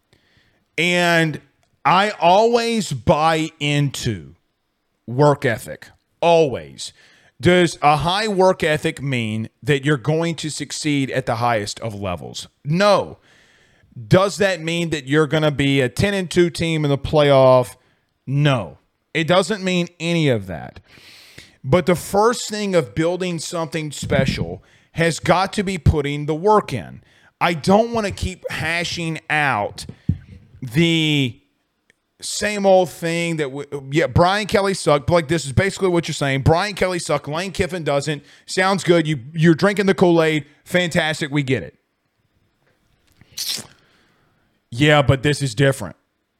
And I always buy into work ethic. Always. Does a high work ethic mean that you're going to succeed at the highest of levels? No. Does that mean that you're going to be a ten and two team in the playoff? No. It doesn't mean any of that. But the first thing of building something special has got to be putting the work in. I don't want to keep hashing out the same old thing that, we, yeah, Brian Kelly sucked. But like, this is basically what you're saying. Brian Kelly sucked. Lane Kiffin doesn't. Sounds good. You, you're drinking the Kool-Aid. Fantastic. We get it. Yeah, but this is different.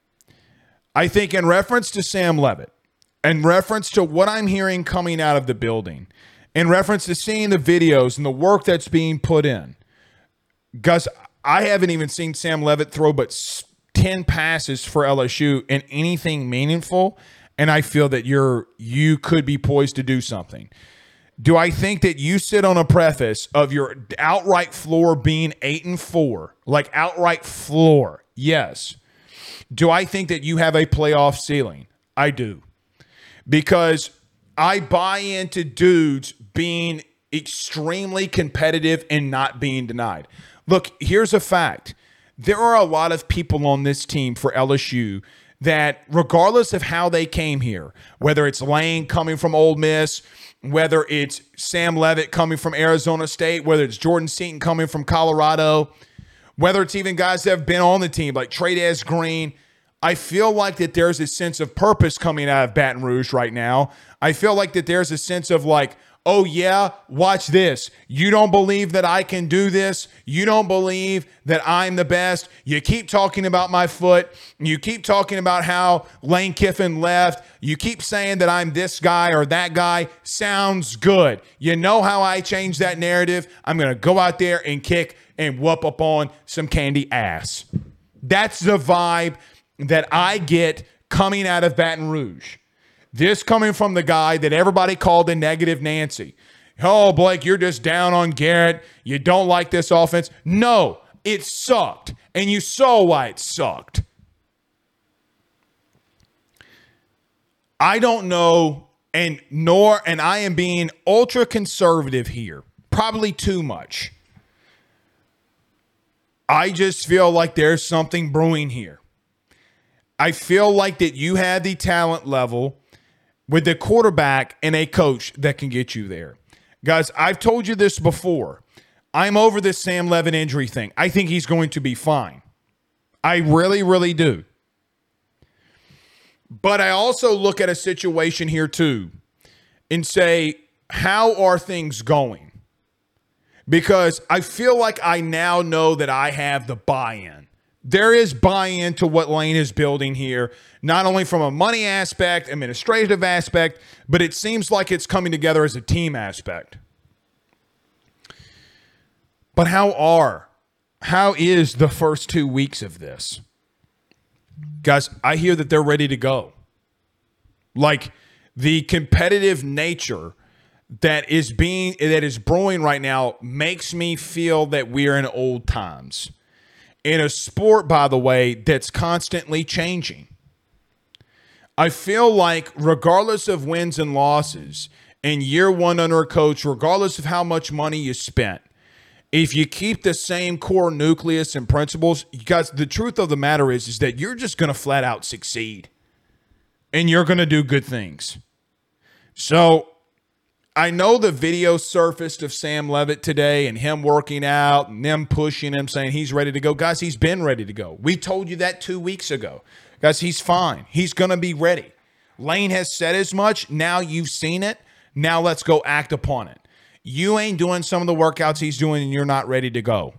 I think in reference to Sam Leavitt, in reference to what I'm hearing coming out of the building, in reference to seeing the videos and the work that's being put in, Gus, I haven't even seen Sam Leavitt throw but ten passes for L S U in anything meaningful, and I feel that you're you could be poised to do something. Do I think that you sit on a preface of your outright floor being eight and four, like outright floor? Yes. Do I think that you have a playoff ceiling? I do. Because I buy into dudes being extremely competitive and not being denied. Look, here's a fact. There are a lot of people on this team for L S U that, regardless of how they came here, whether it's Lane coming from Ole Miss, whether it's Sam Leavitt coming from Arizona State, whether it's Jordan Seaton coming from Colorado, whether it's even guys that have been on the team like Trey'Dez Green, I feel like that there's a sense of purpose coming out of Baton Rouge right now. I feel like that there's a sense of like, oh yeah, watch this. You don't believe that I can do this. You don't believe that I'm the best. You keep talking about my foot. You keep talking about how Lane Kiffin left. You keep saying that I'm this guy or that guy. Sounds good. You know how I change that narrative? I'm going to go out there and kick and whoop up on some candy ass. That's the vibe that I get coming out of Baton Rouge. This coming from the guy that everybody called a negative Nancy. Oh, Blake, you're just down on Garrett. You don't like this offense. No, it sucked. And you saw why it sucked. I don't know, and nor, and I am being ultra conservative here. Probably too much. I just feel like there's something brewing here. I feel like that you have the talent level with the quarterback and a coach that can get you there. Guys, I've told you this before. I'm over this Sam Leavitt injury thing. I think he's going to be fine. I really, really do. But I also look at a situation here too and say, how are things going? Because I feel like I now know that I have the buy-in. there is buy-in to what Lane is building here, not only from a money aspect, administrative aspect, but it seems like it's coming together as a team aspect. But how are, how is the first two weeks of this? Guys, I hear that they're ready to go. Like, the competitive nature that is being, that is brewing right now makes me feel that we're in old times. In a sport, by the way, that's constantly changing. I feel like regardless of wins and losses, in year one under a coach, regardless of how much money you spent, if you keep the same core nucleus and principles, you guys, the truth of the matter is, is that you're just going to flat out succeed. And you're going to do good things. So, I know the video surfaced of Sam Levitt today and him working out and them pushing him, saying he's ready to go. Guys, he's been ready to go. We told you that two weeks ago. Guys, he's fine. He's going to be ready. Lane has said as much. Now you've seen it. Now let's go act upon it. You ain't doing some of the workouts he's doing and you're not ready to go.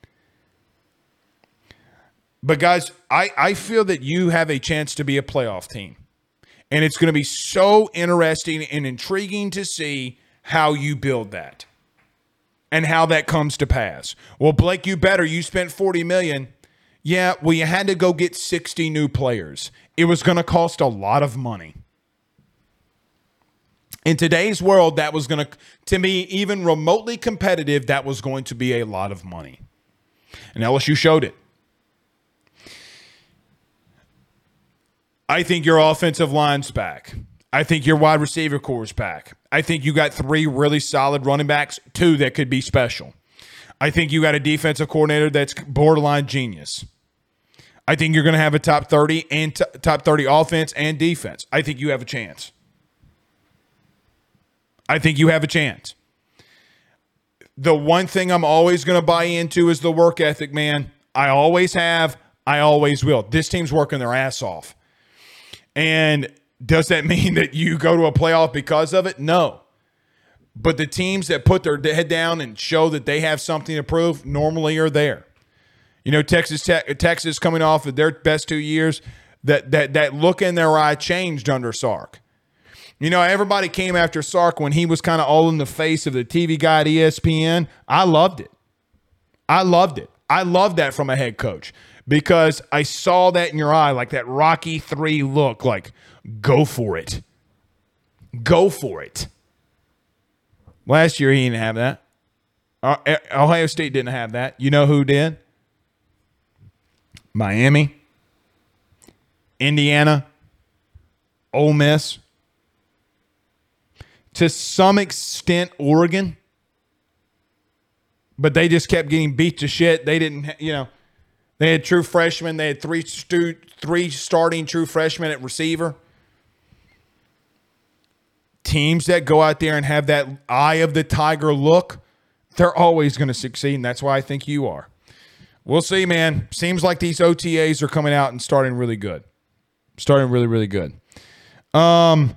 But guys, I, I feel that you have a chance to be a playoff team. And it's going to be so interesting and intriguing to see how you build that and how that comes to pass. Well, Blake, you better. You spent forty million dollars. Yeah, well, you had to go get sixty new players. It was going to cost a lot of money. In today's world, that was going to, to be even remotely competitive, that was going to be a lot of money. And L S U showed it. I think your offensive line's back. I think your wide receiver core is back. I think you got three really solid running backs, two that could be special. I think you got a defensive coordinator that's borderline genius. I think you're going to have a top thirty and t- top thirty offense and defense. I think you have a chance. I think you have a chance. The one thing I'm always going to buy into is the work ethic, man. I always have. I always will. This team's working their ass off. And does that mean that you go to a playoff because of it? No. But the teams that put their head down and show that they have something to prove normally are there. You know, Texas Tech, Texas coming off of their best two years, that that that look in their eye changed under Sark. You know, everybody came after Sark when he was kind of all in the face of the T V guy at E S P N. I loved it. I loved it. I loved that from a head coach. Because I saw that in your eye, like that Rocky three look, like, go for it. Go for it. Last year, he didn't have that. Uh, Ohio State didn't have that. You know who did? Miami, Indiana, Ole Miss, to some extent, Oregon. But they just kept getting beat to shit. They didn't, you know. They had true freshmen. They had three stu- three starting true freshmen at receiver. Teams that go out there and have that eye of the tiger look, they're always going to succeed, and that's why I think you are. We'll see, man. Seems like these O T As are coming out and starting really good. Starting really, really good. Um,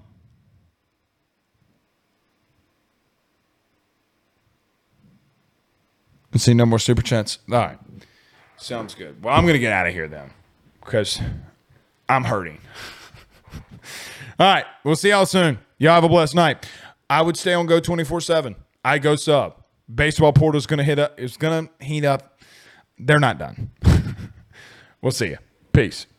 let's see, no more super chats. All right. Sounds good. Well, I'm going to get out of here then because I'm hurting. All right. We'll see y'all soon. Y'all have a blessed night. I would stay on Go twenty-four seven. I go sub. Baseball portal is going to hit up. It's going to heat up. They're not done. We'll see you. Peace.